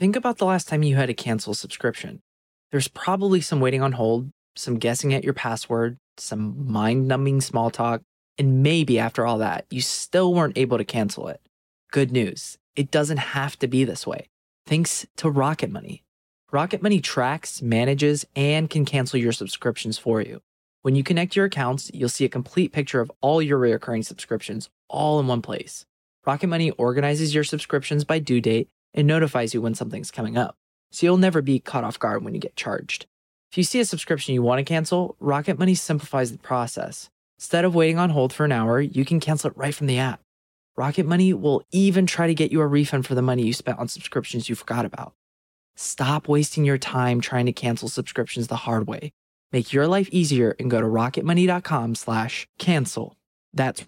think about the last time you had to cancel a subscription. There's probably some waiting on hold, some guessing at your password, some mind-numbing small talk, and maybe after all that, you still weren't able to cancel it. Good news, it doesn't have to be this way. Thanks to Rocket Money. Rocket Money tracks, manages, and can cancel your subscriptions for you. When you connect your accounts, you'll see a complete picture of all your recurring subscriptions all in one place. Rocket Money organizes your subscriptions by due date and notifies you when something's coming up, so you'll never be caught off guard when you get charged. If you see a subscription you want to cancel, Rocket Money simplifies the process. Instead of waiting on hold for an hour, you can cancel it right from the app. Rocket Money will even try to get you a refund for the money you spent on subscriptions you forgot about. Stop wasting your time trying to cancel subscriptions the hard way. Make your life easier and go to rocketmoney.com/cancel. That's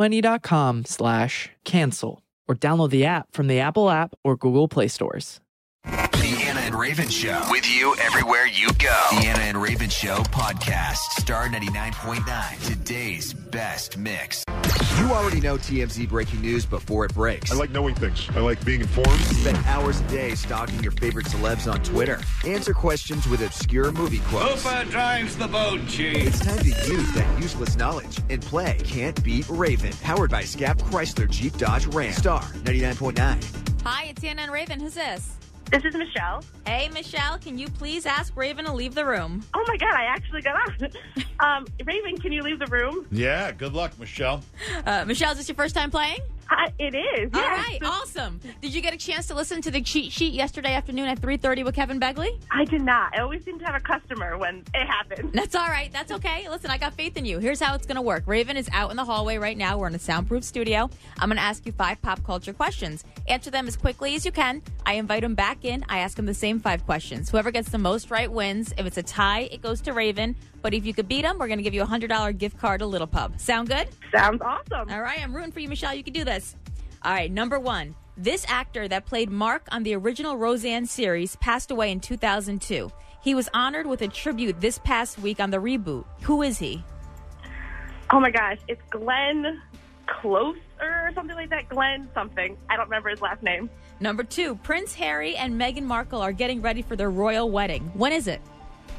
rocketmoney.com/cancel. Or download the app from the Apple app or Google Play stores. The Anna and Raven Show. With you everywhere you go. The Anna and Raven Show podcast. Star 99.9. Today's best mix. You already know TMZ breaking news before it breaks. I like knowing things. I like being informed. Spend hours a day stalking your favorite celebs on Twitter. Answer questions with obscure movie quotes. Hooper drives the boat, Chief. It's time to use that useless knowledge and play Can't Beat Raven. Powered by Scap Chrysler Jeep Dodge Ram. Star 99.9. Hi, it's Anna and Raven. Who's this? This is Michelle. Hey, Michelle, can you please ask Raven to leave the room? Oh, my God, I actually got on. Raven, can you leave the room? Yeah, good luck, Michelle. Michelle, is this your first time playing? It is, All yes. right, awesome. Did you get a chance to listen to the cheat sheet yesterday afternoon at 3:30 with Kevin Begley? I did not. I always seem to have a customer when it happens. That's all right. That's okay. Listen, I got faith in you. Here's how it's going to work. Raven is out in the hallway right now. We're in a soundproof studio. I'm going to ask you 5 pop culture questions. Answer them as quickly as you can. I invite them back in. I ask them the same 5 questions. Whoever gets the most right wins. If it's a tie, it goes to Raven. But if you could beat them, we're going to give you a $100 gift card to Little Pub. Sound good? Sounds awesome. All right. I'm rooting for you, Michelle. You can do this. All right. Number 1. This actor that played Mark on the original Roseanne series passed away in 2002. He was honored with a tribute this past week on the reboot. Who is he? Oh, my gosh. It's Glenn Close or something like that. Glenn something. I don't remember his last name. Number 2. Prince Harry and Meghan Markle are getting ready for their royal wedding. When is it?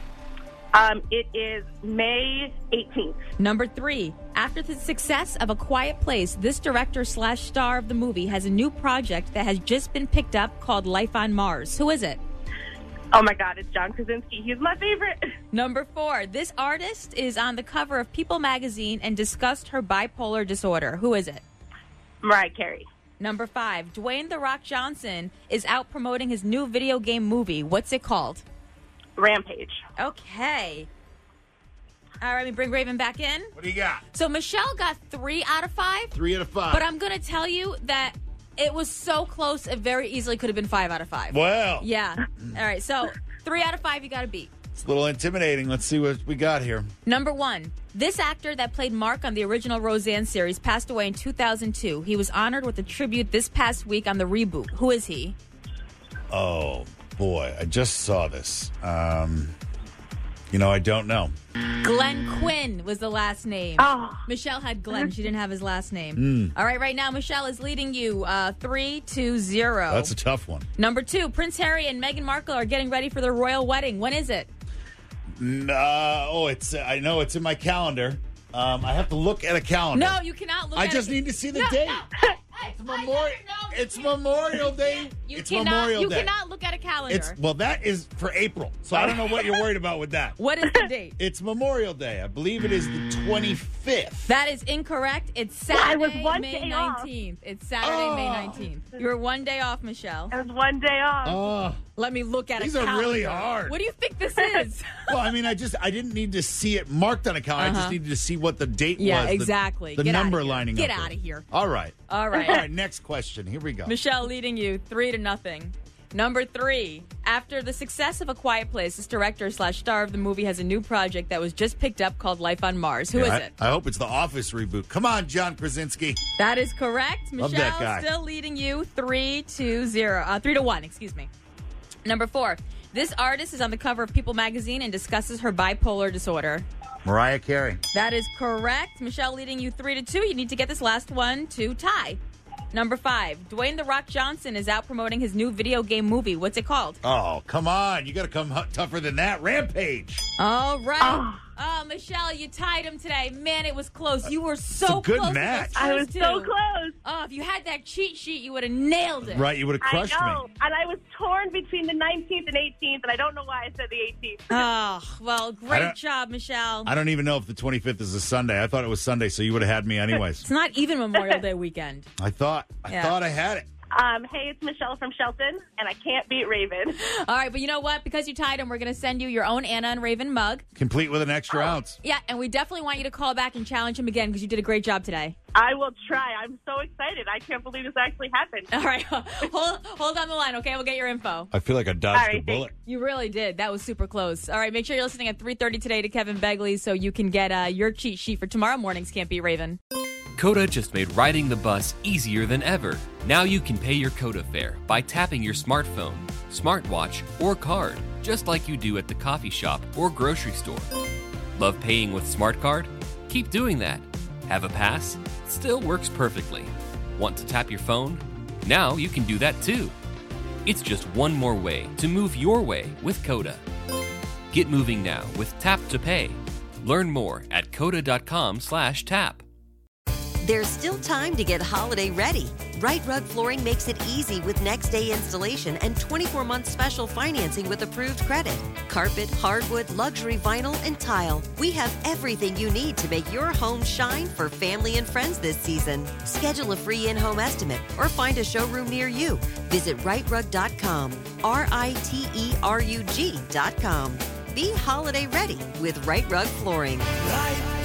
It is May 18th. Number 3. After the success of A Quiet Place, this director/star of the movie has a new project that has just been picked up called Life on Mars. Who is it? Oh, my God. It's John Krasinski. He's my favorite. Number 4. This artist is on the cover of People magazine and discussed her bipolar disorder. Who is it? Mariah Carey. Number 5. Dwayne "The Rock" Johnson is out promoting his new video game movie. What's it called? Rampage. Okay. All right, let me bring Raven back in. What do you got? So Michelle got 3 out of 5. 3 out of 5. But I'm going to tell you that it was so close, it very easily could have been 5 out of 5. Well. Yeah. All right, so 3 out of 5 you got to beat. It's a little intimidating. Let's see what we got here. Number 1. This actor that played Mark on the original Roseanne series passed away in 2002. He was honored with a tribute this past week on the reboot. Who is he? Oh, boy. I just saw this. I don't know. Glenn Quinn was the last name. Oh. Michelle had Glenn. She didn't have his last name. All right now, Michelle is leading you 3-0. That's a tough one. Number 2, Prince Harry and Meghan Markle are getting ready for their royal wedding. When is it? I know it's in my calendar. I have to look at a calendar. No, you cannot look at it. I just need to see the date. It's Memorial Day. You Memorial Day. cannot look at a calendar. That is for April. So I don't know what you're worried about with that. What is the date? It's Memorial Day. I believe it is the 25th. That is incorrect. It's I was Saturday, one May day off. 19th. It's Saturday, May 19th. You were 1 day off, Michelle. I was 1 day off. Oh, Let me look at these a are calendar. really hard. What do you think this is? Well, I mean, I didn't need to see it marked on a calendar. I just needed to see what the date was. Yeah, exactly. The Get number outta here. lining Get up. out of here. All right. All All right. right, next question. Here we go. Michelle leading you 3-0. Number 3. After the success of A Quiet Place, this director/star of the movie has a new project that was just picked up called Life on Mars. Who is it? I hope it's the Office reboot. Come on, John Krasinski. That is correct. Love Michelle that guy. still leading you 3-1, excuse me. Number 4. This artist is on the cover of People magazine and discusses her bipolar disorder. Mariah Carey. That is correct. Michelle leading you 3-2. You need to get this last one to tie. Number 5, Dwayne "The Rock" Johnson is out promoting his new video game movie. What's it called? Oh, come on. You got to come tougher than that. Rampage. All right. Oh, Michelle, you tied him today. Man, it was close. You were so good close. match. I was so close. Oh, if you had that cheat sheet, you would have nailed it. Right, you would have crushed I know. me. And I was torn between the 19th and 18th, and I don't know why I said the 18th. Oh, well, great job, Michelle. I don't even know if the 25th is a Sunday. I thought it was Sunday, so you would have had me anyways. It's not even Memorial Day weekend. I thought I had it. Hey, it's Michelle from Shelton, and I can't beat Raven. All right, but you know what? Because you tied him, we're going to send you your own Anna and Raven mug. Complete with an extra ounce. Yeah, and we definitely want you to call back and challenge him again because you did a great job today. I will try. I'm so excited. I can't believe this actually happened. All right, hold on the line, okay? We'll get your info. I feel like I dodged All right, a bullet. thanks. You really did. That was super close. All right, make sure you're listening at 3:30 today to Kevin Begley so you can get your cheat sheet for tomorrow morning's Can't Beat Raven. Coda just made riding the bus easier than ever. Now you can pay your Coda fare by tapping your smartphone, smartwatch, or card, just like you do at the coffee shop or grocery store. Love paying with Smart Card? Keep doing that. Have a pass? Still works perfectly. Want to tap your phone? Now you can do that too. It's just one more way to move your way with Coda. Get moving now with Tap to Pay. Learn more at coda.com/tap. There's still time to get holiday ready. Right Rug Flooring makes it easy with next-day installation and 24-month special financing with approved credit. Carpet, hardwood, luxury vinyl, and tile. We have everything you need to make your home shine for family and friends this season. Schedule a free in-home estimate or find a showroom near you. Visit rightrug.com, RITERUG.com. Be holiday ready with Right Rug Flooring. Right